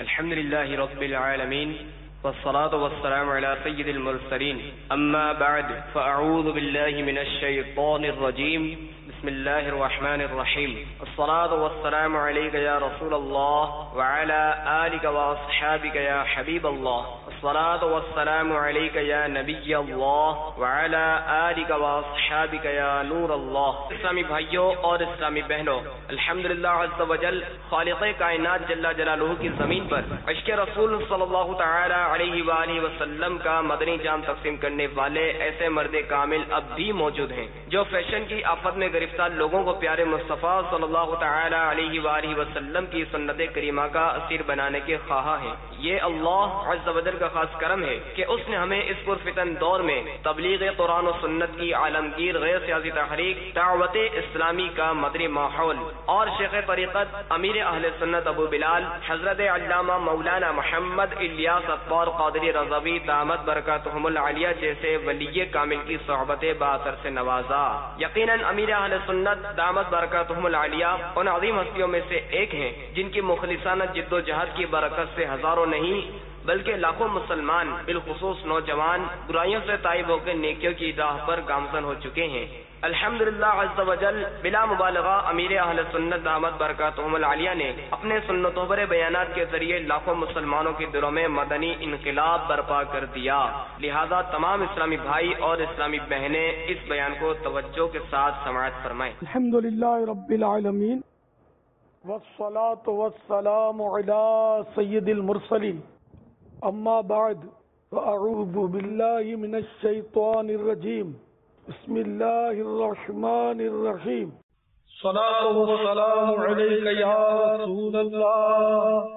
الحمد لله رب العالمين والصلاة والسلام على سيد المرسلين أما بعد فأعوذ بالله من الشيطان الرجيم بسم الله الرحمن الرحيم الصلاة والسلام عليك يا رسول الله وعلى آلك وأصحابك يا حبيب الله الصلاة والسلام عليك يا نبي الله وعلى آلك وأصحابك يا نور الله. اسلامی بھائیوں اور اسلامی بہنوں، الحمدللہ عز وجل خالق کائنات جل جلالہ کی زمین پر عشق رسول صلی اللہ تعالی علیہ وآلہ وسلم کا مدنی جام تقسیم کرنے والے ایسے مرد کامل اب بھی موجود ہیں جو فیشن کی آفت میں گرفتار لوگوں کو پیارے مصطفیٰ صلی اللہ تعالی علیہ وآلہ وسلم کی سنت کریمہ کا اسیر بنانے کے خواہاں ہیں. یہ اللہ عز وجل کا خاص کرم ہے کہ اس نے ہمیں اس پرفتن دور میں تبلیغ قرآن و سنت کی عالمگیر غیر سیاسی تحریک دعوت اسلامی کا مدنی ماحول اور شیخ طریقت امیر اہل سنت ابو بلال حضرت علامہ مولانا محمد الیاس اطوار قادری رضوی دامت برکاتہم العالیہ جیسے ولی کامل کی صحبت باثر سے نوازا. یقیناً امیر اہل سنت دامت برکاتہم العالیہ ان عظیم ہستیوں میں سے ایک ہیں جن کی مخلصانہ جد و جہد کی برکت سے ہزاروں نہیں بلکہ لاکھوں مسلمان بالخصوص نوجوان برائیوں سے تائب ہو کے نیکیوں کی راہ پر گامزن ہو چکے ہیں. الحمدللہ عز وجل بلا مبالغہ امیر اہل سنت دامت برکاتہم العالیہ نے اپنے سنتوں پر بیانات کے ذریعے لاکھوں مسلمانوں کے دلوں میں مدنی انقلاب برپا کر دیا. لہذا تمام اسلامی بھائی اور اسلامی بہنیں اس بیان کو توجہ کے ساتھ سماعت فرمائیں. الحمدللہ رب العالمین والصلاة والسلام علی سید المرسلین اما بعد فاعوذ باللہ من الشیطان الرجیم بسم اللہ الرحمن الرحیم صلاة والسلام علیک یا رسول اللہ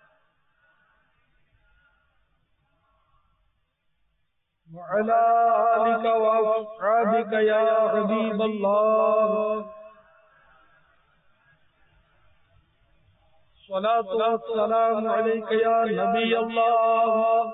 وعلى آلك وأصحابك يا حبيب الله صلاة والسلام عليك يا نبي الله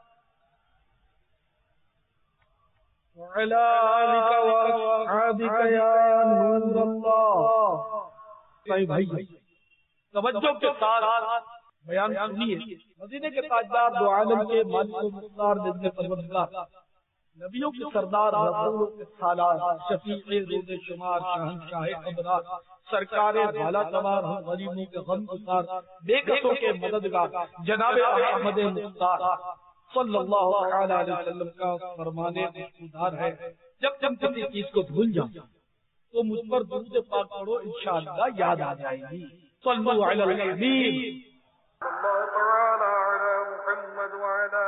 وعلى آلك وأصحابك يا نور الله. بھائی توجہ کے ساتھ بیان سنیے. مدینے کے تاجدار دو عالم کے مالک و مختار جن پروردگار نبیوں کے سردار رسولوں کے سالار شفیع روز شمار شہنشاہ ابرار سرکار بالا سوار ہم غریبوں کے غم گسار بے کسوں کے مددگار جناب احمد مختار صلی اللہ علیہ وسلم کا فرمانے خوددار ہے جب تم کسی چیز کو بھول جاؤ تو مجھ پر درود پاک پڑھو انشاءاللہ یاد آ جائے گی. صلو علی الحبیب اللہ تعالی علی محمد وعلی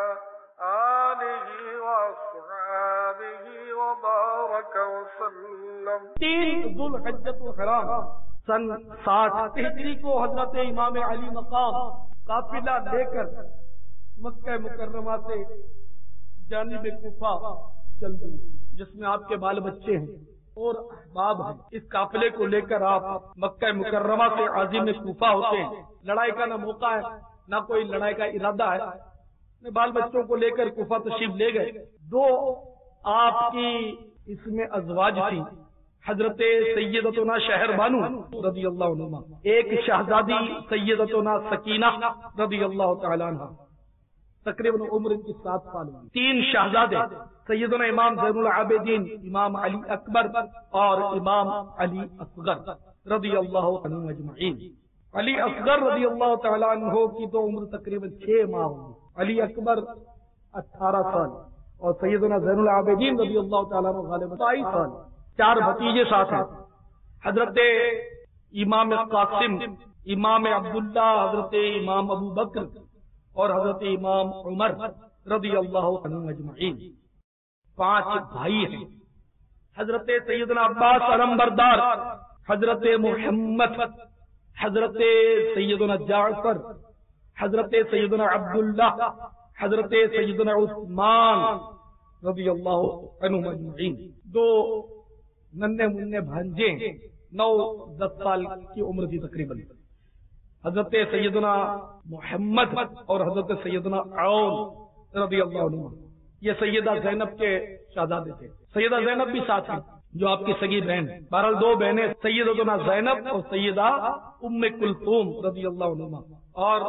آلہ وصحابہ وبارک وسلم. 3 ذو الحجۃ الحرام سن 60 ہجری کو حضرت امام علی مقام قافلہ لے کر مکہ مکرمہ سے جانب کوفہ چل دی جس میں آپ کے بال بچے ہیں اور احباب ہیں. اس قافلے کو لے کر آپ مکہ مکرمہ سے عازم کوفہ ہوتے ہیں. لڑائی کا نہ موقع ہے نہ کوئی لڑائی کا ارادہ ہے. اپنے بال بچوں کو لے کر کوفہ تشریف لے گئے. 2 آپ کی اس میں ازواج تھی حضرت سیدتنا شہر بانو رضی اللہ عنہ، ایک شہزادی سیدتنا سکینہ رضی اللہ تعالی عنہ، تقریباً عمر کی 7 سال ہوئی. 3 شہزادے سیدنا امام زین العابدین امام علی اکبر اور امام علی اصغر رضی اللہ عنہ اجمعین. علی اصغر رضی اللہ تعالی عنہ کی تو عمر تقریباً 6 ماہ ہوئی. علی اکبر 18 سال اور سیدنا زین العابدین رضی اللہ تعالی عنہ غالباً 22 سال. 4 بھتیجے ساتھ ہیں. حضرت امام قاسم، امام عبداللہ، حضرت امام ابو بکر اور حضرت امام عمر رضی اللہ عنہ اجمعین. 5 بھائی ہیں. حضرت سیدنا عباس علمبردار، حضرت محمد، حضرت سیدنا جعفر، حضرت سیدنا عبداللہ، حضرت سیدنا عثمان رضی اللہ عنہ اجمعین. 2 ننھے منھے بھانجے 9-10 سال کی عمر تھی تقریباً. حضرت سیدنا محمد اور حضرت سیدنا عون رضی اللہ عنہ. یہ سیدہ زینب کے شہزادے تھے. سیدہ زینب بھی ساتھ ہیں جو آپ کی سگی بہن. بہرحال 2 بہنیں سیدتنا زینب اور سیدہ ام کلثوم رضی اللہ عنہ اور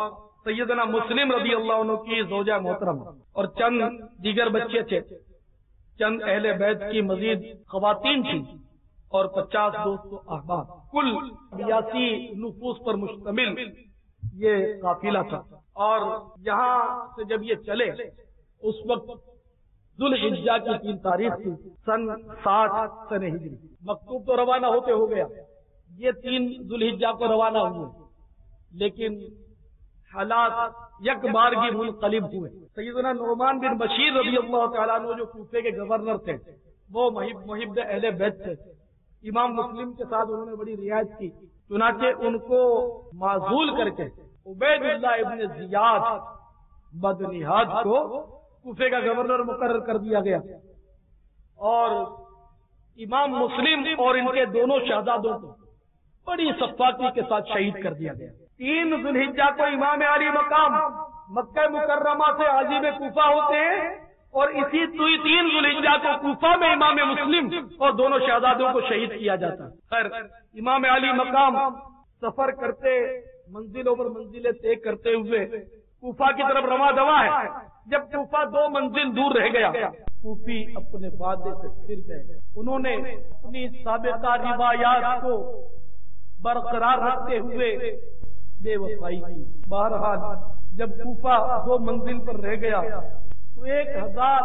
سیدنا مسلم رضی اللہ عنہ کی زوجہ محترم اور چند دیگر بچے تھے، چند اہل بیت کی مزید خواتین تھیں اور 50 دوست و احباب، کل 82 نفوس پر مشتمل یہ قافلہ تھا۔ اور یہاں سے جب یہ چلے اس وقت ذوالحجہ کی 3 تاریخ تھی، سن 60 سن ہجری۔ مکتوب تو روانہ ہوتے ہو گیا، یہ 3 ذوالحجہ کو روانہ ہوئے، لیکن حالات یک بارگی منقلب ہوئے۔ سیدنا نعمان بن بشیر رضی اللہ تعالیٰ عنہ جو کوفے کے گورنر تھے، وہ محب اہل بیت تھے، امام مسلم کے ساتھ انہوں نے بڑی رعایت کی، چنانچہ ان کو معزول کر کے عبید اللہ ابن زیاد بدنہاد کو کوفے کا گورنر مقرر کر دیا گیا، اور امام مسلم اور ان کے دونوں شہزادوں کو بڑی سفاکی کے ساتھ شہید کر دیا گیا۔ 3 ذوالحجہ کو امام علی مقام مکہ مکرمہ سے عازم کوفہ ہوتے ہیں، اور اسی 3 ذوالحجہ کو کوفہ میں امام مسلم اور دونوں شہزادوں کو شہید کیا جاتا ہے۔ خیر، امام علی مقام سفر کرتے، منزلوں پر منزلیں طے کرتے ہوئے کوفہ کی طرف رواں دواں ہے۔ جب کوفہ 2 منزل دور رہ گیا، کوفی اپنے وعدے سے پھر گئے، انہوں نے اپنی سابقہ روایات کو برقرار رکھتے ہوئے بے وفائی کی۔ بہرحال جب کوفہ 2 منزل پر رہ گیا تو 1000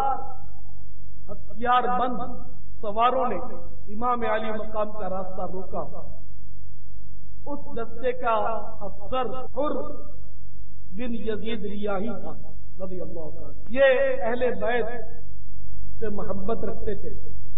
ہتھیار بند سواروں نے امام علی مقام کا راستہ روکا۔ اس دستے کا افسر حر بن یزید ریاحی تھا رضی اللہ عنہ۔ یہ اہل بیت سے محبت رکھتے تھے،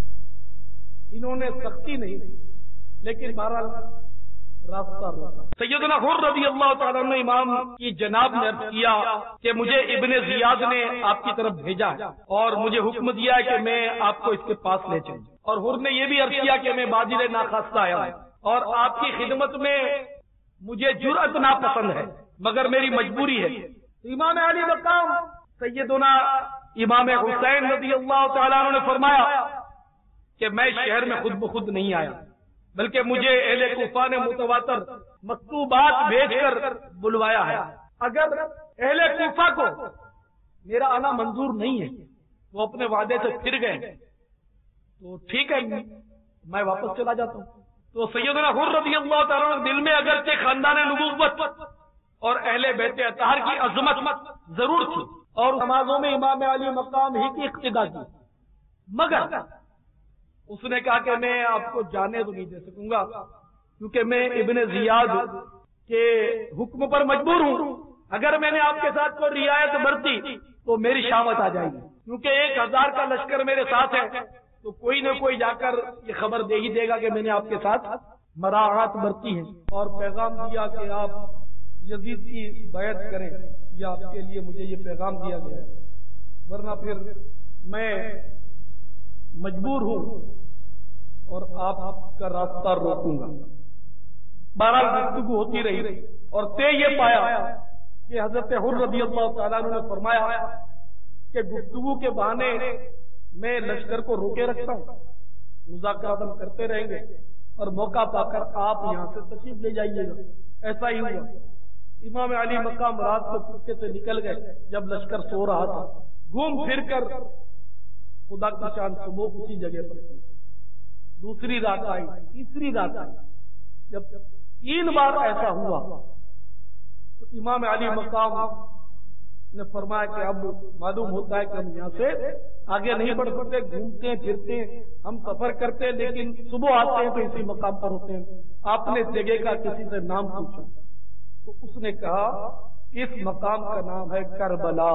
انہوں نے سختی نہیں کی، لیکن بہرحال راستہ روکا۔ سیدنا حر رضی اللہ تعالیٰ عنہ امام کی جناب نے عرض کیا کہ مجھے ابن زیاد نے آپ کی طرف بھیجا ہے اور مجھے حکم دیا ہے کہ میں آپ کو اس کے پاس لے چلوں، اور حر نے یہ بھی عرض کیا کہ میں باجر ناخواستہ آیا ہوں اور آپ کی خدمت میں مجھے جرأت ناپسند ہے، مگر میری مجبوری ہے۔ امام علی مقام سیدنا امام حسین رضی اللہ تعالیٰ عنہ نے فرمایا کہ میں شہر میں خود بخود نہیں آیا، بلکہ مجھے اہل کوفہ نے متواتر مکتوبات بھیج کر بلوایا ہے۔ اگر اہل کوفہ کو میرا آنا منظور نہیں ہے، وہ اپنے وعدے سے پھر گئے، تو ٹھیک ہے، میں واپس چلا جاتا ہوں۔ تو سیدنا حر رضی اللہ تعالیٰ عنہ دل میں اگرچہ خاندان نبوت اور اہل بیت اطہار کی عظمت ضرور تھی، اور نمازوں میں امام علی مقام ہی کی اقتدا کی، مگر اس نے کہا کہ میں آپ کو جانے تو نہیں دے سکوں گا، کیونکہ میں ابن زیاد کے حکم پر مجبور ہوں۔ اگر میں نے آپ کے ساتھ کوئی رعایت برتی تو میری شامت آ جائے گی، کیونکہ 1000 کا لشکر میرے ساتھ ہے، تو کوئی نہ کوئی جا کر یہ خبر دے ہی دے گا کہ میں نے آپ کے ساتھ مراعات برتی ہے، اور پیغام دیا کہ آپ یزید کی بیعت کریں، یا آپ کے لیے مجھے یہ پیغام دیا گیا ہے، ورنہ پھر میں مجبور ہوں اور آپ کا راستہ روکوں گا۔ بہرحال گفتگو ہوتی رہی، اور طے یہ پایا کہ حضرت حر رضی اللہ تعالیٰ عنہ نے فرمایا کہ گفتگو کے بہانے میں لشکر کو روکے رکھتا ہوں، مذاکرات ہم کرتے رہیں گے، اور موقع پا کر آپ یہاں سے تشریف لے جائیے گا۔ ایسا ہی ہوا۔ امام علی مقام رات کو چپکے سے نکل گئے، جب لشکر سو رہا تھا، گھوم پھر کر خدا کا چاند صبح اسی جگہ پر پہنچے۔ دوسری رات آئی، تیسری رات آئی، جب 3 بار ایسا ہوا تو امام علی مقام نے فرمایا کہ اب معلوم ہوتا ہے کہ ہم یہاں سے آگے نہیں بڑھ سکتے، گھومتے پھرتے ہم سفر کرتے، لیکن صبح آتے ہیں تو اسی مقام پر ہوتے ہیں۔ آپ نے اس جگہ کا کسی سے نام پوچھا تو اس نے کہا اس مقام کا نام ہے کربلا۔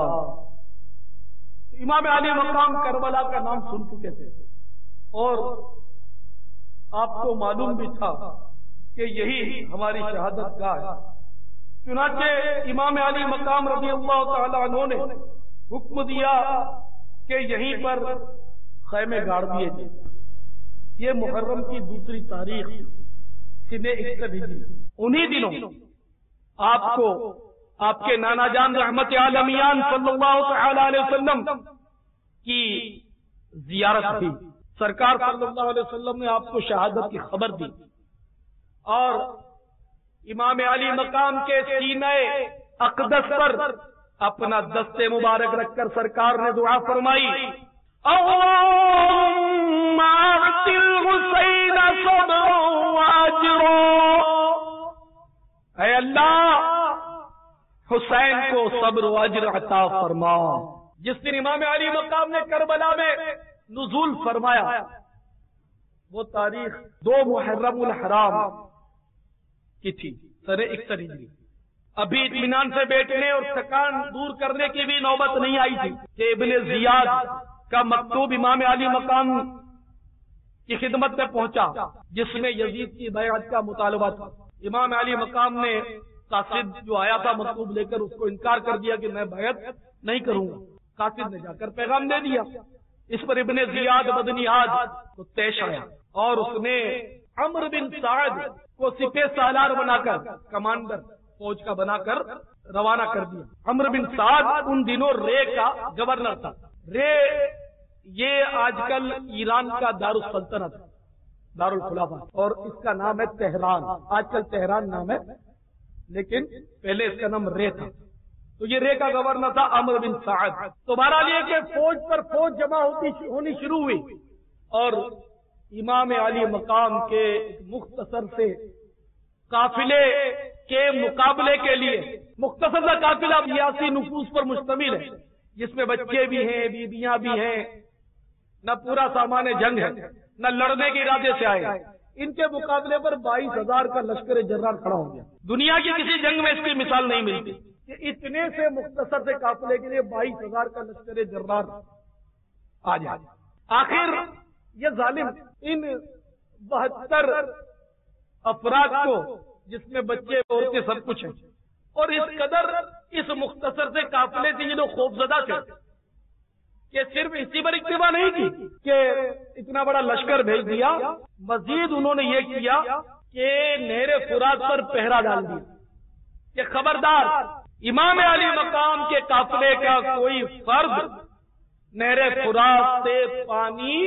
امام علی مقام کربلا کا نام سن چکے تھے، اور آپ کو معلوم بھی تھا کہ یہی ہماری شہادت گاہ ہے۔ چنانچہ امام علی مقام رضی اللہ تعالی عنہ نے حکم دیا کہ یہیں پر خیمے گاڑ دیے جائیں۔ یہ محرم کی 2 تاریخ سن 61 ہجری، انہی دنوں آپ کو آپ کے نانا جان رحمت عالمیان صلی اللہ تعالی علیہ وسلم کی زیارت ہوئی۔ سرکار صلی اللہ علیہ وسلم نے آپ کو شہادت کی خبر دی، اور امام علی مقام کے سینہ اقدس پر اپنا دست مبارک رکھ کر سرکار نے دعا فرمائی، اللہم اعط الحسین صبرا واجرا، اے اللہ حسین کو صبر و اجر عطا فرما۔ جس دن امام علی مقام نے کربلا میں نزول فرمایا وہ تاریخ 2 محرم الحرام کی تھی، سن 61 ہجری۔ ابھی اطمینان سے بیٹھنے اور تھکان دور کرنے کی بھی نوبت نہیں آئی تھی کہ ابن زیاد کا مکتوب امام علی مقام کی خدمت میں پہنچا، جس میں یزید کی بیعت کا مطالبہ تھا۔ امام علی مقام نے قاصد جو آیا تھا مکتوب لے کر، اس کو انکار کر دیا کہ میں بیعت نہیں کروں گا۔ قاصد نے جا کر پیغام دے دیا۔ اس پر ابن زیاد بدنیاد کو پیش آیا اور اس نے عمرو بن سعد کو سپہ سالار بنا کر، کمانڈر فوج کا بنا کر روانہ کر دیا۔ عمرو بن سعد ان دنوں رے کا گورنر تھا۔ رے یہ آج کل ایران کا دارالسلطنت، دارالخلافہ، اور اس کا نام ہے تہران۔ آج کل تہران نام ہے، لیکن پہلے اس کا نام رے تھا۔ تو یہ رے کا گورنر تھا عمرو بن سعد۔ تو بہرحال یہ کہ فوج پر فوج جمع ہونی شروع ہوئی، اور امام علی مقام کے مختصر سے قافلے کے مقابلے کے لیے، مختصر سا قافلہ 82 نفوس پر مشتمل ہے، جس میں بچے بھی ہیں، بیویاں بھی ہیں، نہ پورا سامان جنگ ہے، نہ لڑنے کے ارادے سے آئے۔ ان کے مقابلے پر 22,000 کا لشکر جرار کھڑا ہو گیا۔ دنیا کی کسی جنگ میں اس کی مثال نہیں ملتی کہ اتنے سے مختصر سے قافلے کے لیے 22,000 کا لشکر جرار آ جائے۔ آخر یہ ظالم ان 72 افراد کو، جس میں بچے عورتیں سب کچھ ہیں، اور اس قدر اس مختصر سے قافلے سے یہ لوگ خوفزدہ تھے کہ صرف اسی پر اکتفا نہیں کی کہ اتنا بڑا لشکر بھیج دیا، مزید انہوں نے یہ کیا کہ نہر فرات پر پہرا ڈال دیا کہ خبردار امام علی مقام کے قافلے کا کوئی فرد نہر فرات سے پانی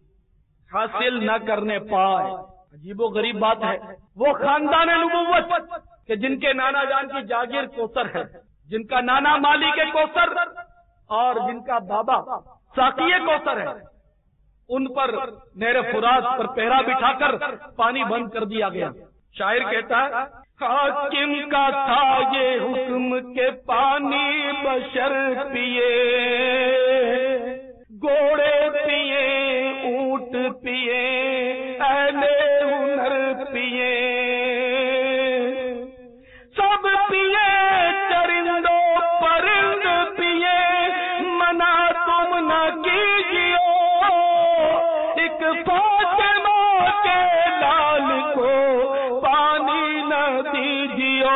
حاصل نہ کرنے پائے۔ عجیب و غریب بات ہے، وہ خاندان نبوت کہ جن کے نانا جان کی جاگیر کوثر ہے، جن کا نانا مالک کوثر اور جن کا بابا ساقی کوثر ہے، ان پر نہر فرات پر پہرا بٹھا کر پانی بند کر دیا گیا۔ شاعر کہتا ہے، حاکم کا تھا یہ حکم کے پانی بشر پیے، گھوڑے پیے، اونٹ پیے، اہل ہنر پیے، سب پیے، چرندوں پرند پیے، منع تم نہ کیجیو، ایک فاطمہ کے لال کو پانی نہ دیجیو۔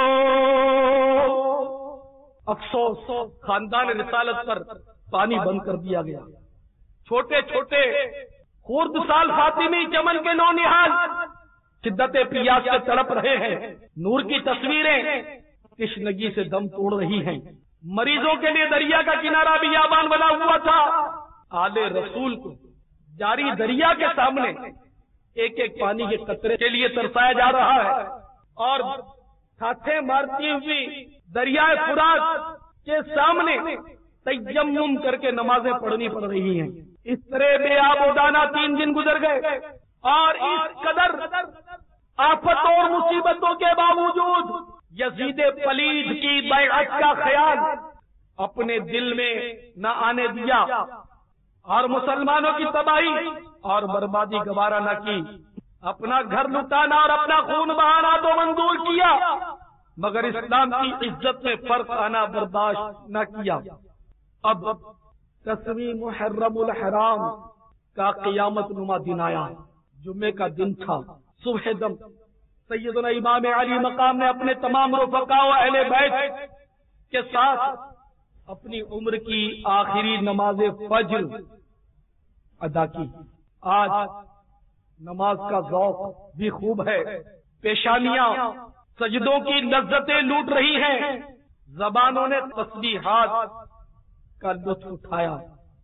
افسوس، خاندان رسالت پر پانی بند کر دیا گیا۔ چھوٹے چھوٹے خرد سال فاطمی چمن کے نونہال شدت پیاس سے تڑپ رہے ہیں، نور کی تصویریں تشنگی سے دم توڑ رہی ہیں۔ مریضوں کے لیے دریا کا کنارہ بھی بیابان بنا ہوا تھا۔ آل رسول کو جاری دریا کے سامنے ایک ایک پانی کے قطرے کے لیے ترسایا جا رہا ہے، اور ہاتھیں مارتی ہوئی دریائے فرات کے سامنے تیمم کر کے نمازیں پڑھنی پڑ رہی ہیں۔ اس طرح بے آب و دانہ 3 دن گزر گئے، اور اس قدر آفت اور مصیبتوں کے باوجود یزید پلید کی بیعت کا خیال اپنے دل میں نہ آنے دیا، اور مسلمانوں کی تباہی اور بربادی گوارا نہ کی۔ اپنا گھر لٹانا اور اپنا خون بہانا تو منظور کیا، مگر اسلام کی عزت میں فرق آنا برداشت نہ کیا۔ اب 10ویں محرم الحرام کا قیامت نما دن آیا، جمعے کا دن تھا، صبح دم سیدنا امام علی مقام نے اپنے تمام رفقاء و اہل بیت کے ساتھ اپنی عمر کی آخری نماز فجر ادا کی۔ آج نماز کا ذوق بھی خوب ہے، پیشانیاں سجدوں کی لذتیں لوٹ رہی ہیں، زبانوں نے تسبیحات کا لطف اٹھایا۔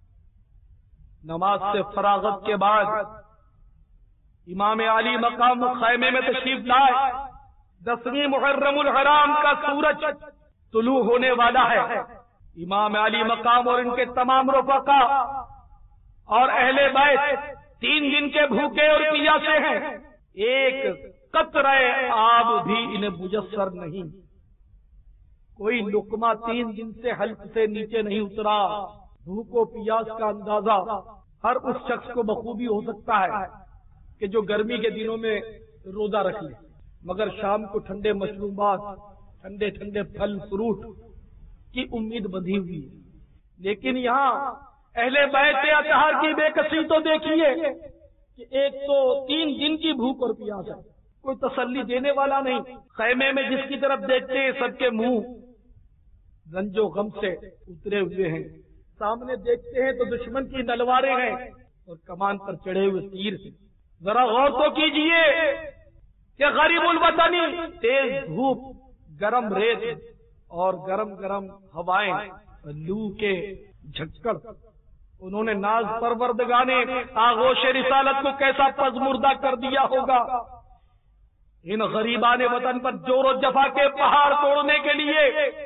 نماز سے فراغت کے بعد امام علی مقام خیمے میں تشریف لائے۔ 10ویں محرم الحرام کا سورج طلوع ہونے والا ہے۔ امام علی مقام اور ان کے تمام رفقا اور اہل بیت 3 دن کے بھوکے اور پیاسے ہیں، ایک قطرہ آب بھی انہیں میسر نہیں، کوئی لقمہ 3 دن سے حلق سے نیچے نہیں اترا۔ بھوک و پیاس کا اندازہ ہر اس شخص کو بخوبی ہو سکتا ہے کہ جو گرمی کے دنوں میں روزہ رکھ لے، مگر شام کو ٹھنڈے مشروبات، ٹھنڈے ٹھنڈے پھل فروٹ کی امید بندھی ہوئی ہے۔ لیکن یہاں اہل بیت اطہار کی بے کسی تو دیکھیے کہ ایک تو 3 دن کی بھوک اور پیاس ہے، کوئی تسلی دینے والا نہیں۔ خیمے میں جس کی طرف دیکھتے ہیں سب کے منہ رنج و غم سے اترے ہوئے ہیں، سامنے دیکھتے ہیں تو دشمن کی تلواریں ہیں اور کمان پر چڑھے ہوئے تیر ہیں۔ ذرا غور تو کیجئے کہ غریب الوطنی، تیز دھوپ، گرم ریت اور گرم گرم ہوائیں، لو کے جھکڑ، انہوں نے ناز پروردگانے آغوش رسالت کو کیسا پزمردہ کر دیا ہوگا۔ ان غریبان وطن پر جور و جفا کے پہاڑ توڑنے کے لیے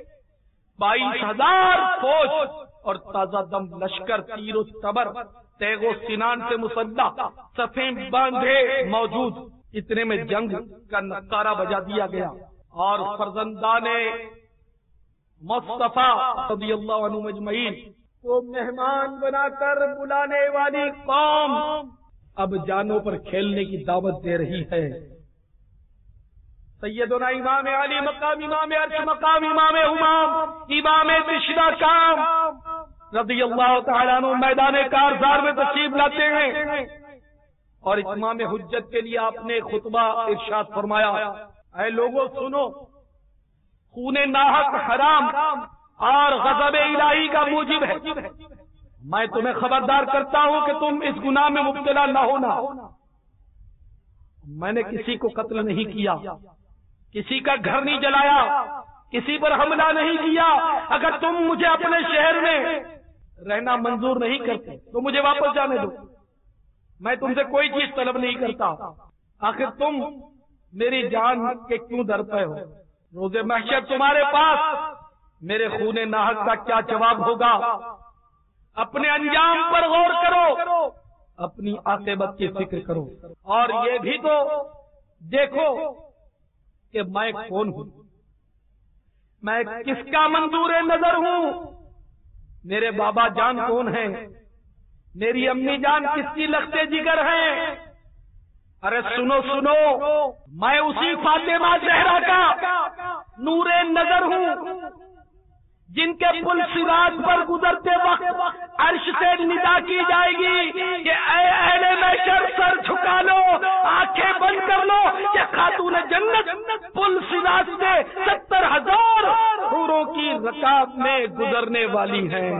22,000 فوج اور تازہ دم لشکر، تیر و تبر، تیغ و سنان سے مسلح، صفیں باندھے موجود۔ اتنے میں جنگ کا نقارہ بجا دیا گیا اور فرزندان مصطفیٰ رضی اللہ عنہ مجمعین کو مہمان بنا کر بلانے والی قوم اب جانوں پر کھیلنے کی دعوت دے رہی ہے۔ سیدنا امام علی مقام، امام عرش مقام، امام امام، امام تشنا کام رضی اللہ تعالیٰ عنہ میدان کارزار میں تشریف لاتے ہیں اور اتمام حجت کے لیے آپ نے خطبہ ارشاد فرمایا، اے لوگوں سنو، خون ناحق حرام اور غضب الہی کا موجب ہے۔ میں تمہیں خبردار کرتا ہوں کہ تم اس گناہ میں مبتلا نہ ہونا۔ میں نے کسی کو قتل نہیں کیا، کسی کا گھر نہیں جلایا، کسی پر حملہ نہیں کیا۔ اگر تم مجھے اپنے شہر میں رہنا منظور نہیں کرتے تو مجھے واپس جانے دو، میں تم سے کوئی چیز طلب نہیں کرتا۔ آخر تم میری جان کے کیوں در پہ ہو؟ روز محشر تمہارے پاس میرے خون ناحق کا کیا جواب ہوگا؟ اپنے انجام پر غور کرو، اپنی عاقبت کی فکر کرو، اور یہ بھی تو دیکھو کہ میں کون ہوں، میں کس کا منظور نظر ہوں، میرے بابا جان کون ہیں، میری امی جان کس کی لختے جگر ہیں۔ ارے سنو سنو، میں اسی فاطمہ زہرا کا نور نظر ہوں جن کے پل صراط پر گزرتے وقت عرش سے ندا کی جائے گی کہ اے اہل محشر سر جھکا لو، آنکھیں بند کر لو کہ خاتون جنت پل صراط سے 70,000 حوروں کی رکاب میں گزرنے والی ہیں۔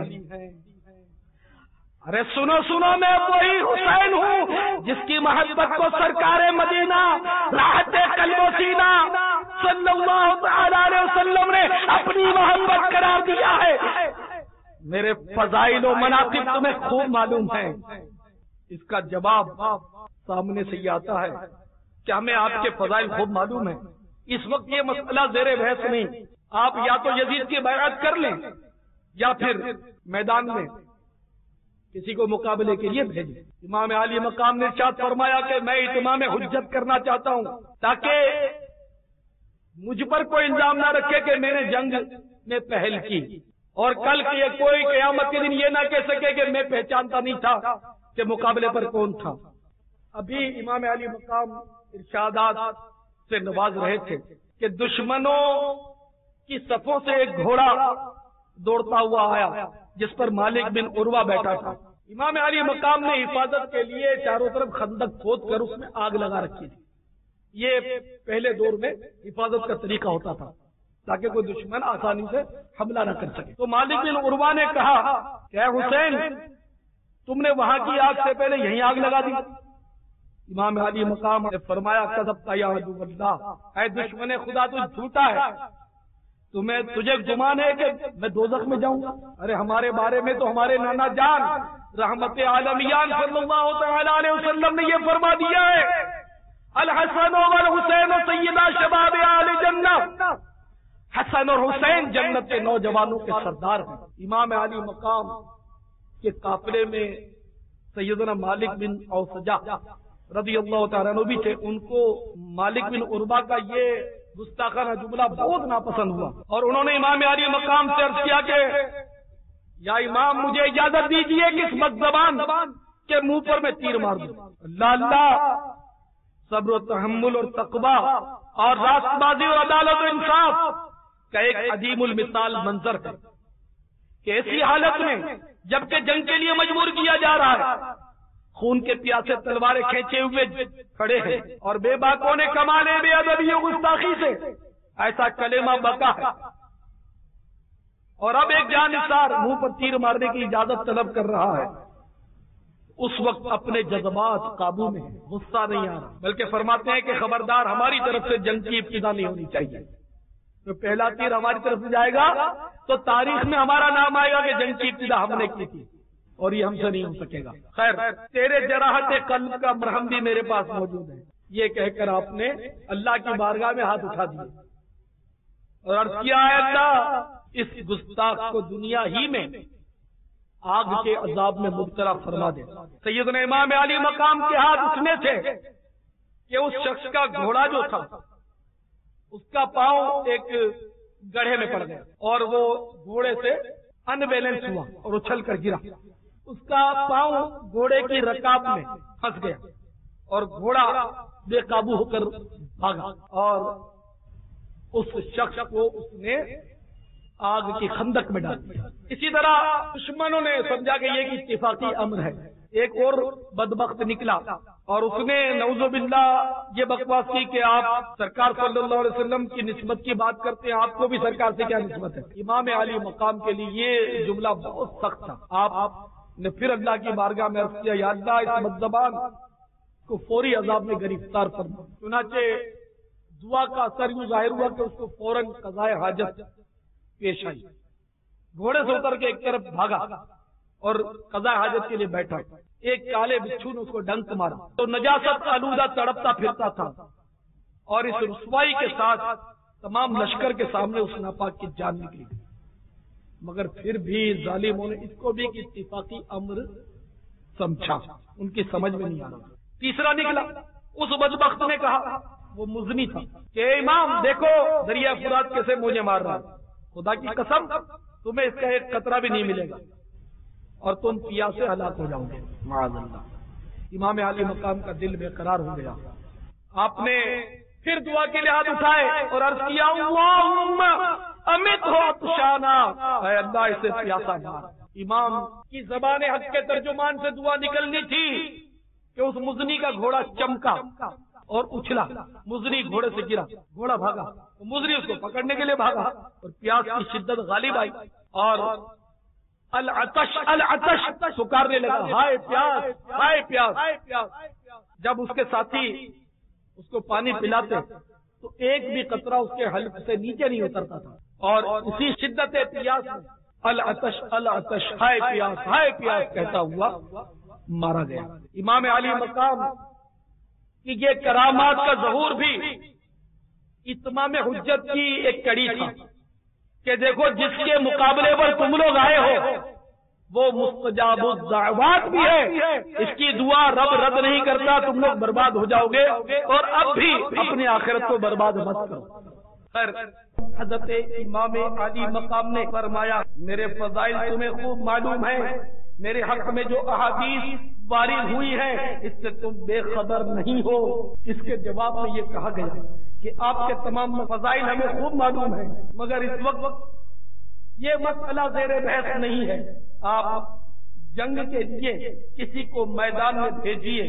ارے سنو سنو، میں وہی حسین ہوں جس کی محبت کو سرکار مدینہ راحت قلب و سینہ صلی اللہ تعالی علیہ وسلم نے اپنی محبت قرار دیا ہے۔ میرے فضائل و مناقب تمہیں خوب معلوم ہیں۔ اس کا جواب سامنے سے یہ آتا ہے کہ ہمیں آپ کے فضائل خوب معلوم ہیں۔ اس وقت یہ مسئلہ زیر بحث نہیں، آپ یا تو یزید کی بیعت کر لیں یا پھر میدان میں کسی کو مقابلے کے لیے بھیجیں۔ امام علی مقام نے ارشاد فرمایا کہ میں اتمام حجت کرنا چاہتا ہوں تاکہ مجھ پر کوئی الزام نہ رکھے کہ میں نے جنگ میں پہل کی، اور کل کے کوئی قیامت کے دن یہ نہ کہہ سکے کہ میں پہچانتا نہیں تھا کہ مقابلے پر کون تھا۔ ابھی امام علی مقام ارشادات سے نواز رہے تھے کہ دشمنوں کی صفوں سے ایک گھوڑا دوڑتا ہوا آیا جس پر مالک بن عروہ بیٹھا تھا۔ امام علی مقام نے حفاظت کے لیے چاروں طرف خندق کھود کر اس میں آگ لگا رکھی تھی۔ یہ پہلے دور میں حفاظت کا طریقہ ہوتا تھا تاکہ کوئی دشمن آسانی سے حملہ نہ کر سکے۔ تو مالک بن عروہ نے کہا کہ اے حسین، تم نے وہاں کی آگ سے پہلے یہیں آگ لگا دی۔ امام علی مقام نے فرمایا کذبت یا عدو اللہ، اے دشمن خدا تو جھوٹا ہے، تجھے گمان ہے کہ میں دوزخ میں جاؤں گا؟ ارے ہمارے بارے میں تو ہمارے نانا جان رحمت عالمیان صلی اللہ تعالی علیہ وسلم نے یہ فرما دیا ہے، الحسن والحسین سیدا شباب اہل جنہ، حسن اور حسین جنت کے نوجوانوں کے سردار ہیں۔ امام علی مقام کے قافلے میں سیدنا مالک بن اوسجہ رضی اللہ تعالیٰ عنہ بھی تھے۔ ان کو مالک بن عربہ کا یہ گستاخانہ جملہ بہت ناپسند ہوا اور انہوں نے امام علی مقام سے عرض کیا کہ یا امام مجھے اجازت دیجیے کہ اس بدزبان کے منہ پر میں تیر مار دوں۔ اللہ صبر و تحمل اور تقویٰ اور راست بازی اور عدالت و انصاف کا ایک عظیم المثال منظر ہے کہ ایسی حالت میں جبکہ جنگ کے لیے مجبور کیا جا رہا ہے، خون کے پیاسے تلواریں کھینچے ہوئے کھڑے ہیں اور بے باکوں نے کمانے بے ادبی و گستاخی سے ایسا کلمہ بکا ہے اور اب ایک جانثار منہ پر تیر مارنے کی اجازت طلب کر رہا ہے۔ اس وقت اپنے جذبات قابو میں ہیں، غصہ نہیں آ رہا، بلکہ فرماتے ہیں کہ خبردار ہماری طرف سے جنگ کی ابتدا نہیں ہونی چاہیے۔ تو پہلا تیر ہماری طرف سے جائے گا تو تاریخ میں ہمارا نام آئے گا کہ جنگ کی ابتدا ہم نے کی تھی اور یہ ہم سے نہیں ہو سکے گا۔ خیر، تیرے جراحت قلب کا مرہم بھی میرے پاس موجود ہے، یہ کہہ کر آپ نے اللہ کی بارگاہ میں ہاتھ اٹھا دیا اور عرض کیا ہے اللہ اس گستاخ کو دنیا ہی میں آگ کے عذاب میں مبتلا فرما دے۔ سیدنا امام علی مقام کے ہاتھ اٹھنے تھے کہ اس شخص کا گھوڑا جو تھا اس کا پاؤں ایک گڑھے میں پڑ گیا اور وہ گھوڑے سے ان بیلنس ہوا اور اچھل کر گرا۔ اس کا پاؤں گھوڑے کی رکاب میں پھنس گیا اور گھوڑا بے قابو ہو کر بھاگا اور اس شخص کو اس نے آگ کی خندق میں ڈال دیا۔ اسی طرح دشمنوں نے سمجھا کہ یہ اتفاقی امر ہے۔ ایک اور بدبخت نکلا اور اس نے نعوذ باللہ یہ بکواس کی کہ آپ سرکار صلی اللہ علیہ وسلم کی نسبت کی بات کرتے ہیں، آپ کو بھی سرکار سے کیا نسبت ہے؟ امام علی مقام کے لیے یہ جملہ بہت سخت تھا۔ آپ نے پھر اللہ کی بارگاہ میں عرض کیا یا اللہ اس بدزبان کو فوری عذاب میں گرفتار فرما۔ چنانچہ دعا کا اثر یوں ظاہر ہوا کہ اس کو فوراً قضائے حاجت پیش آئی، گھوڑے سے اتر کے ایک طرف بھاگا اور قضاء حاجت کے لیے بیٹھا۔ ایک کالے بچھو نے اس کو ڈنک مارا تو نجاست آلودہ تڑپتا پھرتا تھا اور اس رسوائی کے ساتھ تمام لشکر کے سامنے اس ناپاک کی جان نکلی، مگر پھر بھی ظالموں نے اس کو بھی ایک اتفاقی امر سمجھا، ان کی سمجھ میں نہیں آ رہا۔ تیسرا نکلا، اس بدبخت نے کہا، وہ مزنی تھا، کہ امام دیکھو دریا فرات کیسے مجھے مار رہا ہے، خدا کی قسم تمہیں اس کا ایک قطرہ بھی نہیں ملے گا اور تم پیاس سے ہلاک ہو جاؤ گے معاذ اللہ۔ امام علی مقام کا دل بے قرار ہو گیا۔ آپ نے پھر دعا کے لیے ہاتھ اٹھائے اور عرض کیا اللہم امت ہو عطشانا، اے اللہ اسے پیاسا مار۔ امام کی زبان حق کے ترجمان سے دعا نکلنی تھی کہ اس مزنی کا گھوڑا چمکا اور اچھلا، مزنی گھوڑے سے گرا، گھوڑا بھاگا، مزنی اس کو پکڑنے کے لیے بھاگا اور پیاس کی شدت غالب آئی اور العطش العطش پکارنے لگا، ہائے پیاس ہائے پیاس۔ جب اس کے ساتھی اس کو پانی پلاتے تو ایک بھی قطرہ اس کے حلق سے نیچے نہیں اترتا تھا اور اسی شدت پیاس میں العطش العطش ہائے پیاس کہتا ہوا مارا گیا۔ امام علی مقام کہ یہ کرامات کا ظہور بھی اتمام حجت کی ایک کڑی تھا کہ دیکھو جس کے مقابلے پر تم لوگ آئے ہو وہ مستجاب الدعوات بھی ہے، اس کی دعا رب رد نہیں کرتا، تم لوگ برباد ہو جاؤ گے اور اب بھی اپنی آخرت کو برباد مت کرو۔ خیر، حضرت امام علی مقام نے فرمایا میرے فضائل تمہیں خوب معلوم ہے، میرے حق میں جو احادیث وارد ہوئی ہے اس سے تم بے خبر نہیں ہو۔ اس کے جواب میں یہ کہا گیا کہ آپ کے تمام فضائل ہمیں خوب معلوم ہیں، مگر اس وقت یہ مسئلہ زیر بحث نہیں ہے، آپ جنگ کے لیے کسی کو میدان میں بھیجیے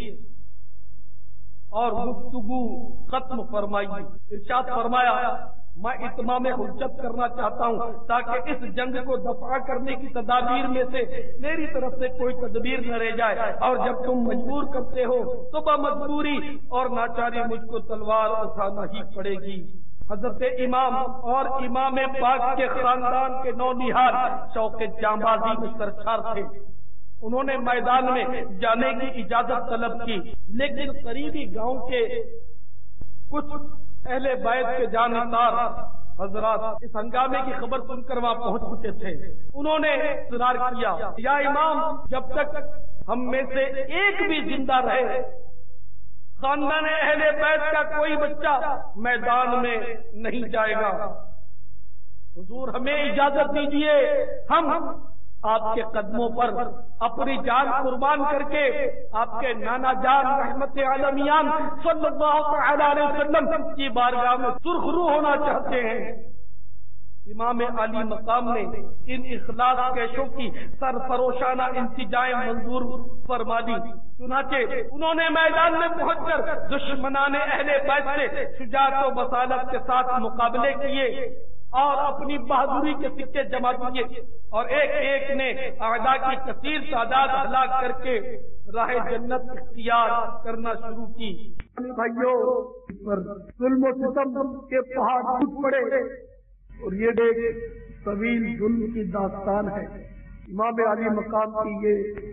اور گفتگو ختم فرمائیے۔ ارشاد فرمایا میں اتمام حجت کرنا چاہتا ہوں تاکہ اس جنگ کو دفع کرنے کی تدابیر میں سے میری طرف سے کوئی تدبیر نہ رہ جائے، اور جب تم مجبور کرتے ہو تو بمجبوری اور ناچاری مجھ کو تلوار اٹھانا ہی پڑے گی۔ حضرت امام اور امام پاک کے خاندان کے نونہال شوق جانبازی میں سرشار تھے، انہوں نے میدان میں جانے کی اجازت طلب کی، لیکن قریبی گاؤں کے کچھ اہل بیت کے جانبدار حضرات اس ہنگامے کی خبر سن کر وہاں پہنچ چکے تھے. انہوں نے اصرار کیا یا امام جب تک ہم میں سے ایک بھی زندہ رہے خاندان اہل بیت کا کوئی بچہ میدان میں نہیں جائے گا. حضور ہمیں اجازت دیجیے ہم آپ کے قدموں پر اپنی جان قربان کر کے آپ کے نانا جان رحمت عالمیان صلی اللہ علیہ وسلم کی بارگاہ میں سرخ روح ہونا چاہتے ہیں. امام علی مقام نے ان اخلاص کیشوں کی سرفروشانہ التجائیں منظور فرما دی. چنانچہ انہوں نے میدان میں پہنچ کر دشمنان اہل بیت سے شجاعت و بصالت کے ساتھ مقابلے کیے اور اپنی بہادری کے سکے جمع کیے اور ایک ایک نے اعداء کی کثیر تعداد ہلاک کر کے راہ جنت اختیار کرنا شروع کی. بھائیوں پر ظلم و ستم کے پہاڑ ٹوٹ پڑے اور یہ ایک طویل ظلم کی داستان ہے. امام علی مقام کی یہ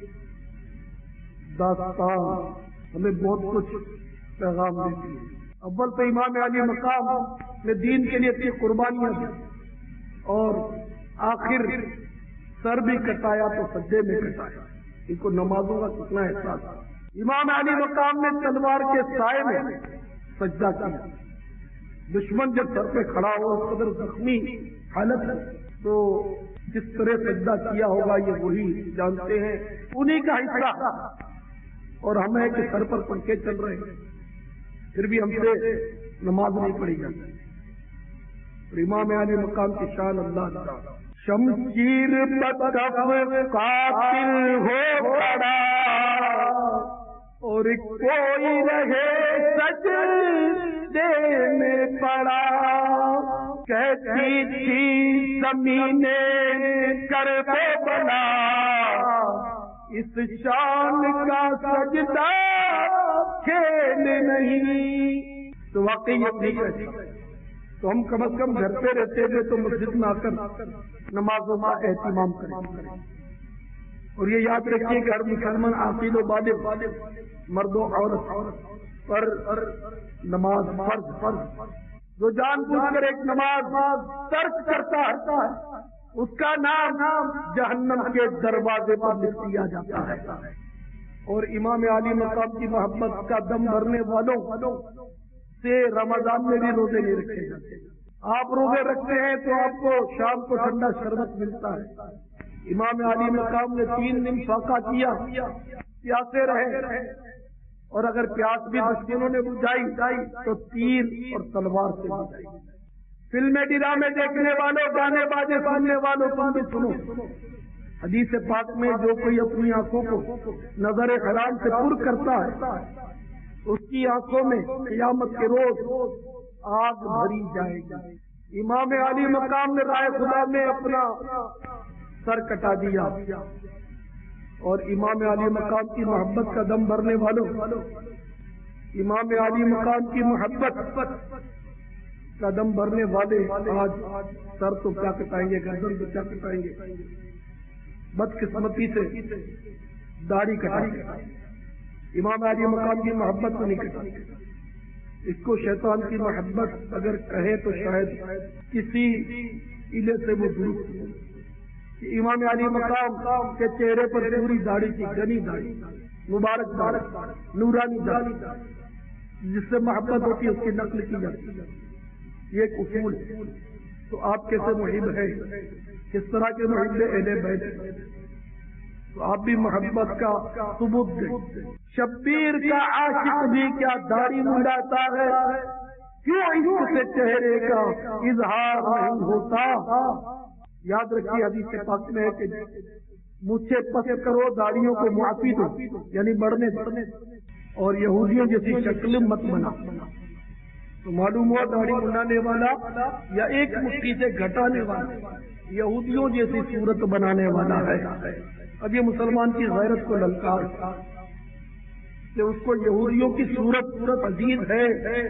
داستان ہمیں بہت کچھ پیغام دیتی ہے. اول تو امام علی مقام نے دین کے لیے اپنی قربانیاں دی اور آخر سر بھی کٹایا تو سجدے میں کٹایا. ان کو نمازوں کا کتنا احساس. امام علی مقام نے تلوار کے سائے میں سجدہ کیا. دشمن جب سر پہ کھڑا ہو اس قدر زخمی حالت ہے تو جس طرح سجدہ کیا ہوگا یہ وہی جانتے ہیں. انہی کا حصہ اور ہمیں کہ سر پر پنکھے چل رہے ہیں پھر بھی ہم سے نماز نہیں پڑھی جاتی. اور امام علی مقام کی شان اللہ شمشیر قاتل ہو پڑا اور کوئی رہے سجدے میں پڑا. کہتی تھی زمین کربے بنا اس شان کا سجدہ کھیل نہیں. تو واقعی یہ نہیں کہتی تو ہم کم از کم گھر پہ رہتے ہوئے تو مسجد میں آ کر نمازوں کا اہتمام کریں. اور یہ یاد رکھیے کہ ہر مسلمان عاقل و بالغ مرد و عورت پر نماز فرض جو جان بوجھ کر ایک نماز ترک کرتا ہے اس کا نام جہنم کے دروازے پر لکھ دیا جاتا ہے. اور امام علی مقام کی محبت کا دم بھرنے والوں سے رمضان میں بھی روزے نہیں رکھے جاتے. آپ روزے رکھتے ہیں تو آپ کو شام کو ٹھنڈا شربت ملتا ہے. امام علی مقام نے 3 دن فاقہ کیا پیاسے رہے اور اگر پیاس بھی دشمنوں نے بجھائی تو تیر اور تلوار سے بجھائی. فلمیں ڈرامے دیکھنے والوں گانے باجے سننے والوں تم بھی سنو. حدیث پاک میں جو کوئی اپنی آنکھوں کو نظر حرام سے پر کرتا ہے اس کی آنکھوں میں قیامت کے روز آگ بھری جائے گی. امام علی مقام نے رائے خدا میں اپنا سر کٹا دیا. اور امام علی مقام کی محبت کا دم بھرنے والوں امام علی مقام کی محبت کا دم بھرنے والے آج سر تو کیا کٹائیں گے گردن تو کیا کٹائیں گے. بدقسمتی سے داڑھی کٹائیں. امام علی مقام کی محبت کو نہیں کٹائیں. اس کو شیطان کی محبت اگر کہے تو شاید کسی عیلے سے وہ درست ہو. امام علی مقام کے چہرے پر پوری داڑھی تھی گھنی داڑھی مبارک نورانی داڑھی جس سے محبت ہوتی ہے اس کی نقل کی جاتی ہے. یہ ایک اصول ہے. تو آپ کیسے محب ہے کس طرح کے محب اہل بیت تو آپ بھی محبت کا ثبوت دیں. شبیر کا عاشق بھی کیا داڑھی منڈاتا ہے کیوں عشق سے چہرے کا اظہار نہیں ہوتا. یاد رکھیے حدیث پاک میں ہے کہ مجھ سے پس کرو داڑھیوں کو معافی دو یعنی بڑھنے اور یہودیوں جیسی شکل مت بنا. تو معلوم ہوا داڑھی منڈانے والا یا ایک مٹھی سے گھٹانے والا یہودیوں جیسی صورت بنانے والا ہے. اب یہ مسلمان کی غیرت کو للکار کہ اس کو یہودیوں کی صورت عزیز ہے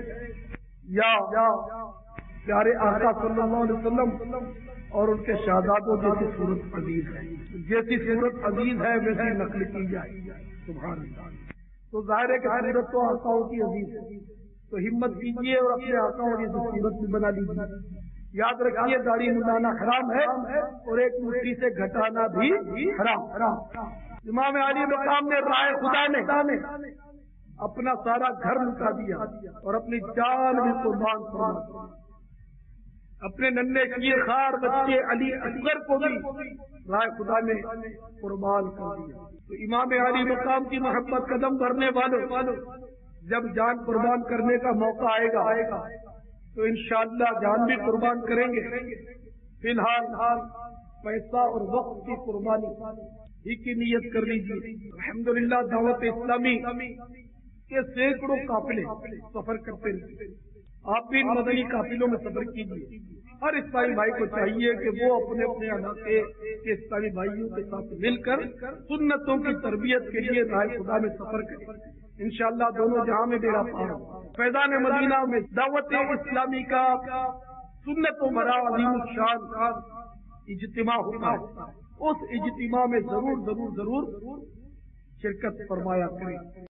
یا پیارے آقا صلی اللہ علیہ وسلم اور ان کے شہزادوں جیسی صورت عزیز ہے. جیسی صورت عزیز ہے ویسی نقل کی جائے. سبحان اللہ. تو ظاہر ہے کہ صورت تو آقاؤں کی عزیز ہے تو ہمت کیجیے اور اپنے آقاؤں کی صورت بھی بنا لیجیے. یاد رکھیے داڑھی منڈانا حرام ہے اور ایک مٹھی سے گھٹانا بھی حرام۔ امام علی مقام نے رائے خدا نے اپنا سارا گھر لٹا دیا اور اپنی جان بھی قربان فرما، اپنے ننھے کیے خار بچے علی اصغر کو بھی رائے خدا نے قربان کر دیا۔ تو امام علی مقام کی محبت قدم بھرنے والوں جب جان قربان کرنے کا موقع آئے گا تو انشاءاللہ جان بھی قربان کریں گے۔ فی الحال پیسہ اور وقت کی قربانی ہی کی نیت کر لیجیے۔ الحمدللہ دعوت اسلامی کے سینکڑوں قافلے سفر کرتے رہتے، آپ بھی ان مدنی قافلوں میں سفر کیجیے۔ ہر اسلامی بھائی کو چاہیے کہ وہ اپنے اپنے علاقے کے اسلامی بھائیوں کے ساتھ مل کر سنتوں کی تربیت کے لیے راہ خدا میں سفر کریں۔ انشاءاللہ دونوں جہاں میں میرا پاؤں فیضان مدینہ میں دعوت اسلامی کا سنتوں بھرا عظیم الشان اجتماع ہوتا ہے، اس اجتماع میں ضرور شرکت فرمایا کریں۔